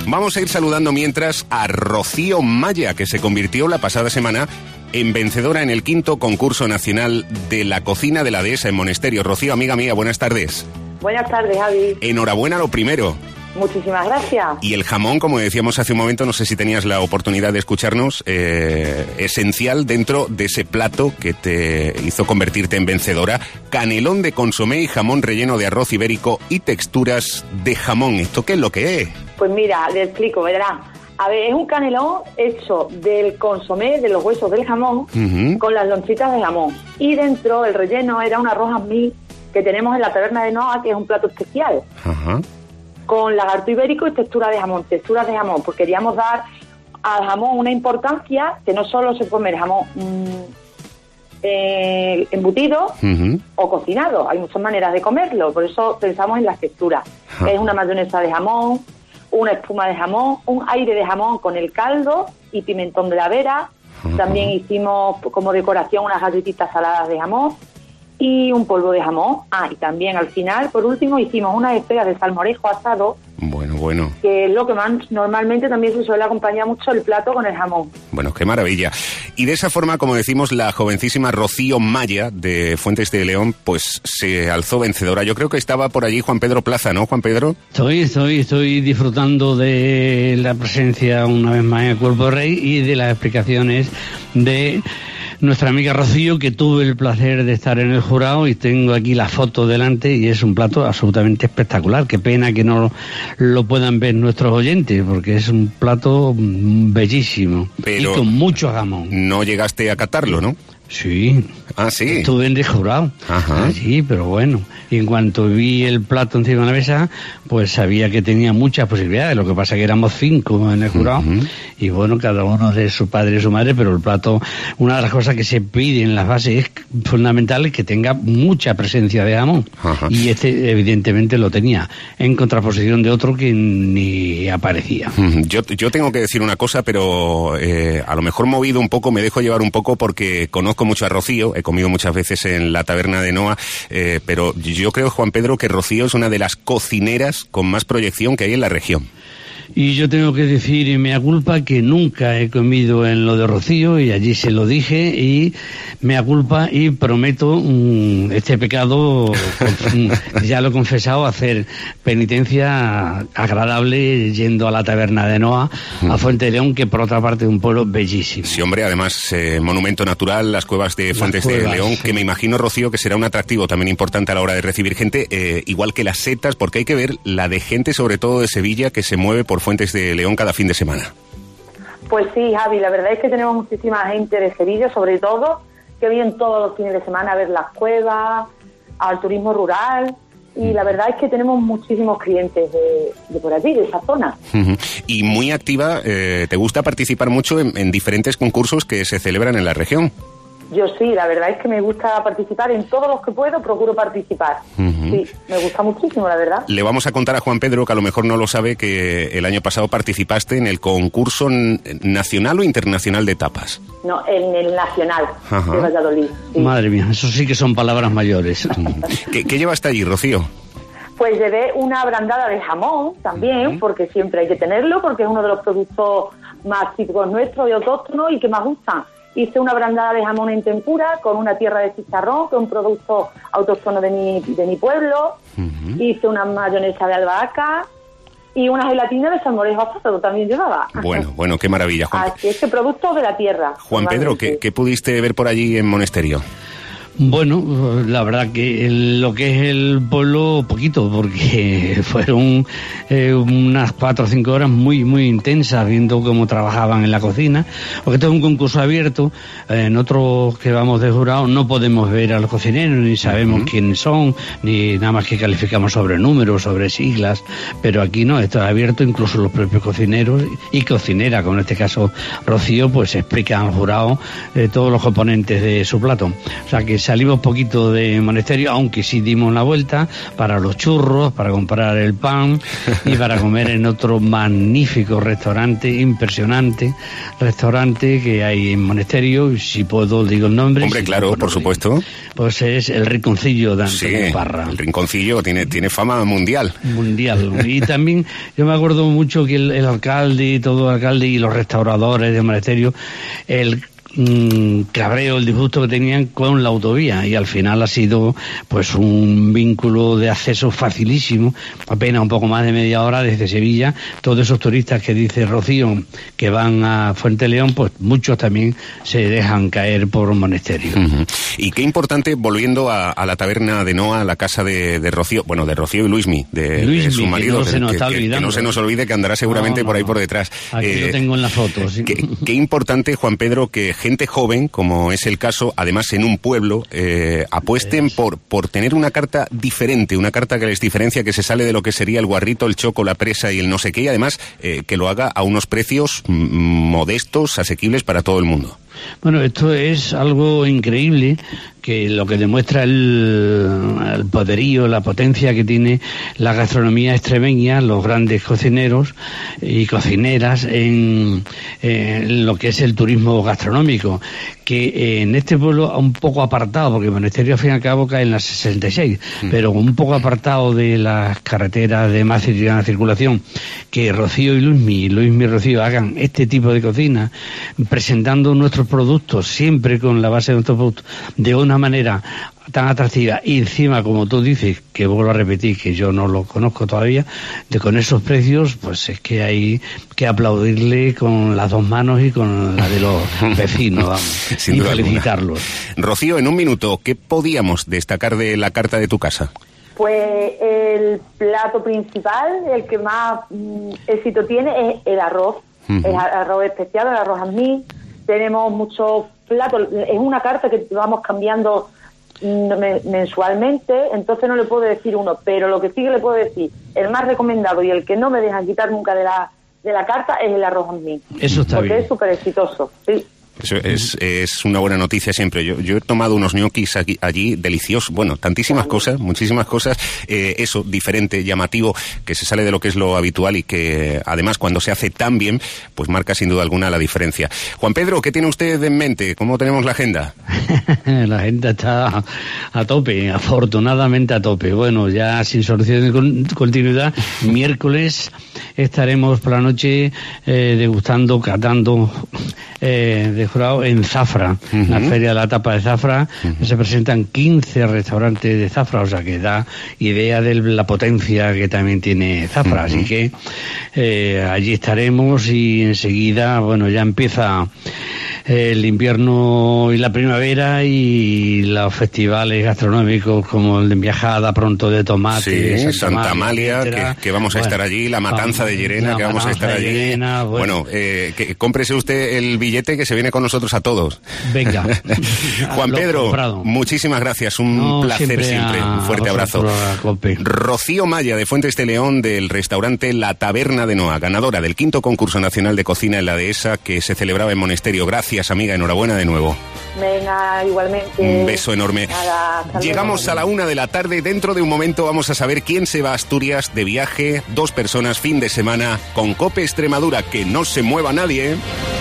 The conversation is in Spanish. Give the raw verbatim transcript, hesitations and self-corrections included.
Vamos a ir saludando mientras a Rocío Maya, que se convirtió la pasada semana en vencedora en el quinto concurso nacional de la cocina de la dehesa en Monesterio. Rocío, amiga mía, buenas tardes. Buenas tardes, Javi. Enhorabuena lo primero. Muchísimas gracias. Y el jamón, como decíamos hace un momento, no sé si tenías la oportunidad de escucharnos, eh, esencial dentro de ese plato que te hizo convertirte en vencedora. Canelón de consomé y jamón relleno de arroz ibérico y texturas de jamón. ¿Esto qué es lo que es? Pues mira, le explico, ¿verdad? A ver, es un canelón hecho del consomé, de los huesos del jamón, uh-huh. con las lonchitas de jamón. Y dentro, el relleno era un arroz mí que tenemos en la taberna de Noa, que es un plato especial. Ajá. Uh-huh. Con lagarto ibérico y textura de jamón, texturas de jamón, pues queríamos dar al jamón una importancia, que no solo se come el jamón mmm, eh, embutido uh-huh. o cocinado, hay muchas maneras de comerlo, por eso pensamos en las texturas. Uh-huh. Es una mayonesa de jamón, una espuma de jamón, un aire de jamón con el caldo y pimentón de la vera. Uh-huh. También hicimos como decoración unas galletitas saladas de jamón y un polvo de jamón. Ah, y también al final, por último, hicimos unas espegas de salmorejo asado. Bueno, bueno. Que es lo que más normalmente también se suele acompañar mucho el plato con el jamón. Bueno, qué maravilla. Y de esa forma, como decimos, la jovencísima Rocío Maya de Fuentes de León, pues se alzó vencedora. Yo creo que estaba por allí Juan Pedro Plaza, ¿no, Juan Pedro? Estoy, estoy, estoy disfrutando de la presencia una vez más en el Cuerpo de Rey y de las explicaciones de nuestra amiga Rocío, que tuve el placer de estar en el jurado y tengo aquí la foto delante y es un plato absolutamente espectacular. Qué pena que no lo puedan ver nuestros oyentes, porque es un plato bellísimo. Pero y con mucho jamón. No llegaste a catarlo, ¿no? Sí. Ah, sí. Estuve en el jurado. Ajá. Ah, sí, pero bueno. Y en cuanto vi el plato encima de la mesa, pues sabía que tenía muchas posibilidades. Lo que pasa es que éramos cinco en el jurado. Uh-huh. Y bueno, cada uno de su padre y su madre, pero el plato, una de las cosas que se pide en las bases es fundamental es que tenga mucha presencia de jamón. Ajá. Y este evidentemente lo tenía, en contraposición de otro que ni aparecía. Uh-huh. Yo, yo tengo que decir una cosa, pero eh, a lo mejor movido un poco, me dejo llevar un poco porque conozco mucho a Rocío, he comido muchas veces en la taberna de Noa, eh, pero yo creo, Juan Pedro, que Rocío es una de las cocineras con más proyección que hay en la región. Y yo tengo que decir, y mea culpa, que nunca he comido en lo de Rocío, y allí se lo dije, y mea culpa, y prometo mmm, este pecado, ya lo he confesado, hacer penitencia agradable yendo a la taberna de Noa, a Fuente de León, que por otra parte es un pueblo bellísimo. Sí, hombre, además, eh, monumento natural, las cuevas de Fuentes cuevas, de León, sí. Que me imagino, Rocío, que será un atractivo también importante a la hora de recibir gente, eh, igual que las setas, porque hay que ver la de gente, sobre todo de Sevilla, que se mueve por Fuentes de León cada fin de semana. Pues sí, Javi, la verdad es que tenemos muchísima gente de Sevilla, sobre todo, que vienen todos los fines de semana a ver las cuevas, al turismo rural, y la verdad es que tenemos muchísimos clientes de, de por allí, de esa zona. Uh-huh. Y muy activa, eh, ¿te gusta participar mucho en, en diferentes concursos que se celebran en la región? Yo sí, la verdad es que me gusta participar en todos los que puedo, procuro participar. Uh-huh. Sí, me gusta muchísimo, la verdad. Le vamos a contar a Juan Pedro, que a lo mejor no lo sabe, que el año pasado participaste en el concurso nacional o internacional de tapas. No, en el nacional. Ajá. De Valladolid. Sí. Madre mía, eso sí que son palabras mayores. ¿Qué, qué llevaste allí, Rocío? Pues llevé una brandada de jamón también, uh-huh. porque siempre hay que tenerlo, porque es uno de los productos más típicos nuestros y autóctonos y que más gustan. Hice una brandada de jamón en tempura con una tierra de chicharrón, que es un producto autóctono de mi, de mi pueblo. Uh-huh. Hice una mayonesa de albahaca y una gelatina de salmorejo asado también llevaba. Bueno, bueno, qué maravilla, Juan. Así es que producto de la tierra. Juan Pedro, ¿qué, ¿qué pudiste ver por allí en Monesterio? Bueno, la verdad que el, lo que es el pueblo, poquito, porque fueron eh, unas cuatro o cinco horas muy, muy intensas viendo cómo trabajaban en la cocina, porque esto es un concurso abierto. Eh, en otros que vamos de jurado no podemos ver a los cocineros, ni sabemos uh-huh. quiénes son, ni nada más que calificamos sobre números, sobre siglas, pero aquí no, esto es abierto, incluso los propios cocineros y cocinera, como en este caso Rocío, pues explican al jurado eh, todos los componentes de su plato. O sea que salimos poquito de Monasterio, aunque sí dimos la vuelta para los churros, para comprar el pan y para comer en otro magnífico restaurante, impresionante restaurante que hay en Monasterio. Si puedo digo el nombre. Hombre, si claro, puedo, por supuesto. Pues es el Rinconcillo de Antonio Sí, Parra. el Rinconcillo tiene, tiene fama mundial. Mundial. Y también yo me acuerdo mucho que el, el alcalde y todo el alcalde y los restauradores de Monasterio, el mm, cabreo, el disgusto que tenían con la autovía, y al final ha sido pues un vínculo de acceso facilísimo, apenas un poco más de media hora desde Sevilla. Todos esos turistas que dice Rocío que van a Fuente León, pues muchos también se dejan caer por un Monasterio. Uh-huh. Y qué importante, volviendo a, a la taberna de Noa, a la casa de, de Rocío, bueno, de Rocío y Luismi, de, Luismi, de su marido, que no se nos que, está que, olvidando. que no se nos olvide, que andará seguramente no, no, por ahí por detrás. Aquí eh, lo tengo en la foto. ¿Sí? Qué, qué importante, Juan Pedro, que gente joven, como es el caso, además en un pueblo, eh, apuesten por, por tener una carta diferente, una carta que les diferencia, que se sale de lo que sería el guarrito, el choco, la presa y el no sé qué, y además eh, que lo haga a unos precios mm, modestos, asequibles para todo el mundo. Bueno, esto es algo increíble, que lo que demuestra el, el poderío, la potencia que tiene la gastronomía extremeña, los grandes cocineros y cocineras en, en lo que es el turismo gastronómico, que en este pueblo un poco apartado, porque Monasterio al fin y al cabo cae en la sesenta y seis, mm. pero un poco apartado de las carreteras de más circulación, que Rocío y Luismi, Luismi y Rocío hagan este tipo de cocina, presentando nuestros productos, siempre con la base de nuestros productos, de una manera tan atractiva, y encima, como tú dices, que vuelvo a repetir, que yo no lo conozco todavía, de con esos precios, pues es que hay que aplaudirle con las dos manos y con la de los vecinos, vamos, y felicitarlos. Alguna. Rocío, en un minuto, ¿qué podíamos destacar de la carta de tu casa? Pues el plato principal, el que más mm, éxito tiene, es el arroz, uh-huh. el arroz especial, el arroz jazmín. Tenemos muchos platos, es una carta que vamos cambiando mensualmente, entonces no le puedo decir uno, pero lo que sí que le puedo decir, el más recomendado y el que no me dejan quitar nunca de la de la carta es el arroz jazmín. Eso está porque bien. Es súper exitoso, sí. Eso es, es una buena noticia siempre. Yo, yo he tomado unos ñoquis aquí, allí deliciosos, bueno, tantísimas cosas, muchísimas cosas, eh, eso, diferente, llamativo, que se sale de lo que es lo habitual y que además cuando se hace tan bien, pues marca sin duda alguna la diferencia. Juan Pedro, ¿qué tiene usted en mente? ¿Cómo tenemos la agenda? La agenda está a tope, afortunadamente a tope. Bueno, ya sin solución de con, continuidad, miércoles estaremos por la noche eh, degustando, catando eh, de jurado en Zafra, uh-huh. la Feria de la Tapa de Zafra. Uh-huh. Se presentan quince restaurantes de Zafra, o sea que da idea de la potencia que también tiene Zafra. Uh-huh. Así que eh, allí estaremos y enseguida, bueno, ya empieza el invierno y la primavera y los festivales gastronómicos como el de Viajada, Pronto de Tomate, sí, Santa, Santa Amalia, que, que vamos a bueno, estar allí, la Matanza vamos, de Llerena, que vamos a estar allí. Llerena, bueno, bueno eh, que, cómprese usted el billete que se viene con nosotros a todos. Venga. Juan Pedro, muchísimas gracias, un no, placer siempre, siempre. Un fuerte abrazo. Rocío Maya, de Fuentes de León, del restaurante La Taberna de Noa, ganadora del quinto concurso nacional de cocina en la dehesa que se celebraba en Monasterio. Gracias, amiga, enhorabuena de nuevo. Venga, igualmente. Un beso enorme. Nada, llegamos a la una de la tarde. Dentro de un momento vamos a saber quién se va a Asturias de viaje. Dos personas, fin de semana, con COPE Extremadura. Que no se mueva nadie.